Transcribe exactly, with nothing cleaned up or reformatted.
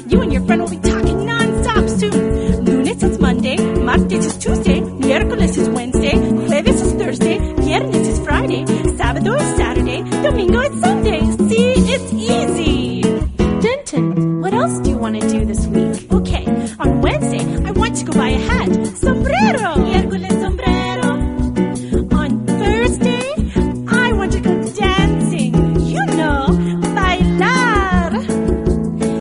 You and your friend will be talking non-stop soon. Lunes is Monday, martes is Tuesday, miércoles is Wednesday, jueves is Thursday, viernes is Friday, sábado is Saturday, domingo is Sunday. See, it's easy. Denton, what else do you want to do this